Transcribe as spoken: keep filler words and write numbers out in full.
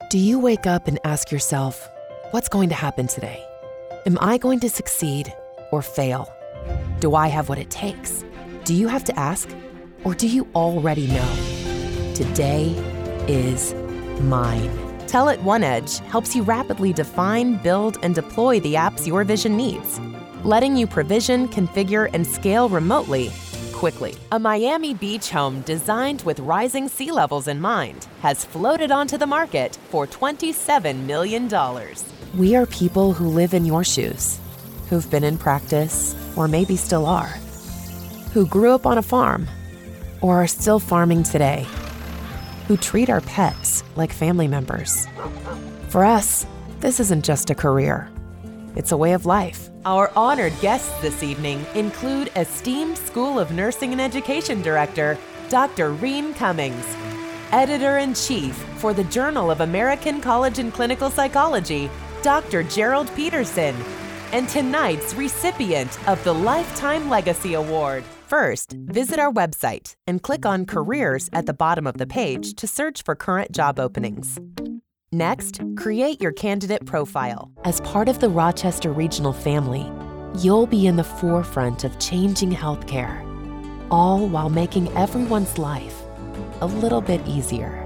Do you wake up and ask yourself, what's going to happen today? Am I going to succeed or fail? Do I have what it takes? Do you have to ask, or do you already know? Today is mine. Telit OneEdge helps you rapidly define, build, and deploy the apps your vision needs, letting you provision, configure, and scale remotely quickly. A Miami Beach home designed with rising sea levels in mind has floated onto the market for twenty-seven million dollars. We are people who live in your shoes, who've been in practice, or maybe still are, who grew up on a farm, or are still farming today, who treat our pets like family members. For us, this isn't just a career. It's a way of life. Our honored guests this evening include esteemed School of Nursing and Education Director, Doctor Reen Cummings, Editor-in-Chief for the Journal of American College and Clinical Psychology, Doctor Gerald Peterson, and tonight's recipient of the Lifetime Legacy Award. First, visit our website and click on Careers at the bottom of the page to search for current job openings. Next, create your candidate profile. As part of the Rochester Regional family, you'll be in the forefront of changing healthcare, all while making everyone's life a little bit easier.